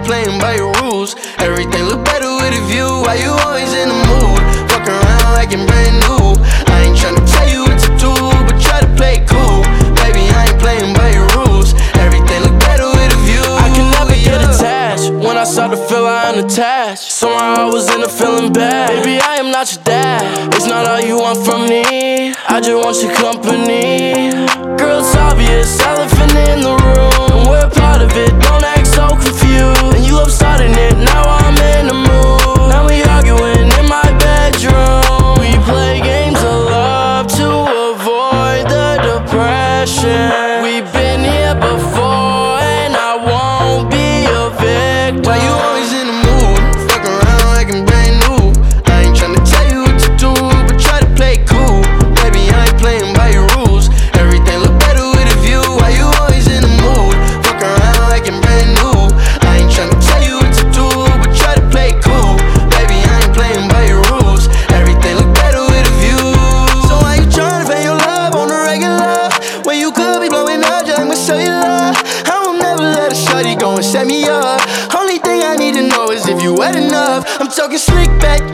ain't playing by your rules. Everything look better with a view. Why you always in the mood? Fuck around like I'm brand new. I ain't tryna tell you what to do, but try to play it cool. Baby, I ain't playing by your rules. Everything look better with a view. I can never get attached. When I start to feel I unattached, somehow I was in a feeling bad. Baby, I am not your dad. It's not all you want from me. I just want your company. Girl, it's obvious, elephant in the room. We're part of it, don't act so confused. And you love starting it, now I'm in the mood. Now we arguing in my bedroom. We play games of love to avoid the depression. We've been here before and I won't be a victim. Why you always in the mood? Fuck around like I'm brand new. I ain't tryna tell you what to do, but try to play it cool. Baby, I ain't playing by your rules. Everything look better with a view. Why you always in the mood? Fuck around like I'm brand new. I ain't tryna tell you what to do, but try to play it cool. Baby, I ain't playing by your rules. Everything look better with a view. So why you tryna pay your love on the regular when you could be blowing up just like my cellular? I will never let a shorty go and set me up. Only thing I need to know is if you wet enough. I'm talking slick back,